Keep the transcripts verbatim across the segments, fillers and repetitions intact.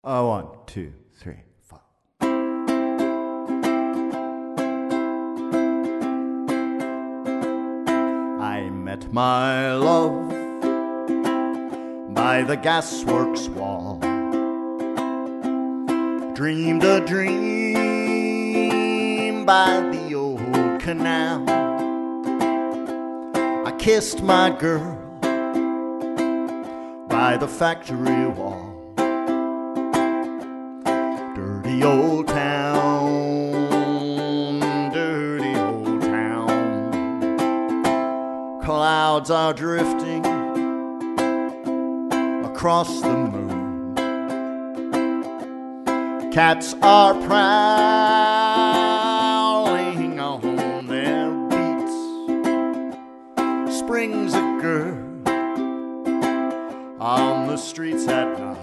Uh, one, two, three, four. I met my love by the gasworks wall. Dreamed a dream by the old canal. I kissed my girl by the factory wall. Dirty old town, dirty old town. Clouds are drifting across the moon. Cats are prowling on their beats. Spring's a girl on the streets at night.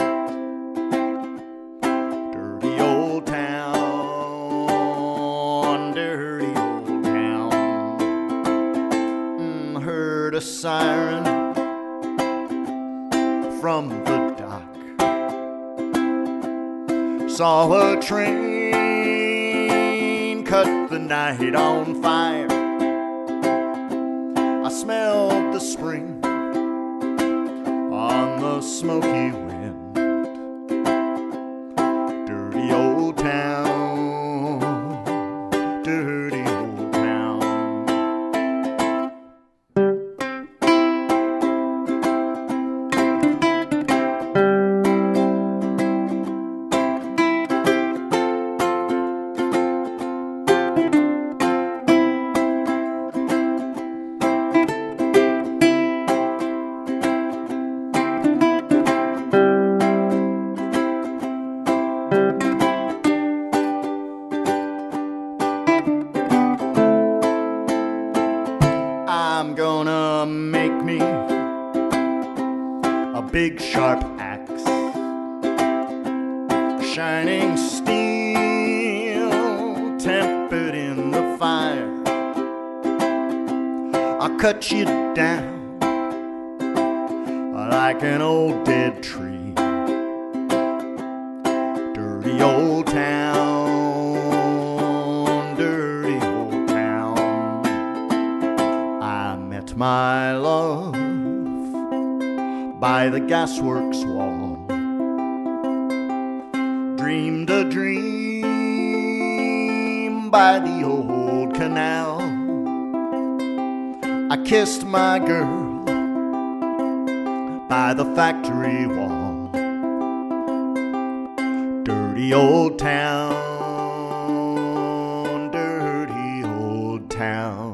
Dirty old town, dirty old town. Mm, heard a siren from the dock. Saw a train cut the night on fire. I smelled the spring on the smoky wind. Dirty old town, dirty old town. I'm gonna make me a big sharp axe, shining steel, tempered in the fire. I'll cut you down like an old dead tree. Dirty old town, dirty old town. I met my love by the gasworks wall. Dreamed a dream by the old canal. I kissed my girl by the factory wall. Dirty old town, dirty old town.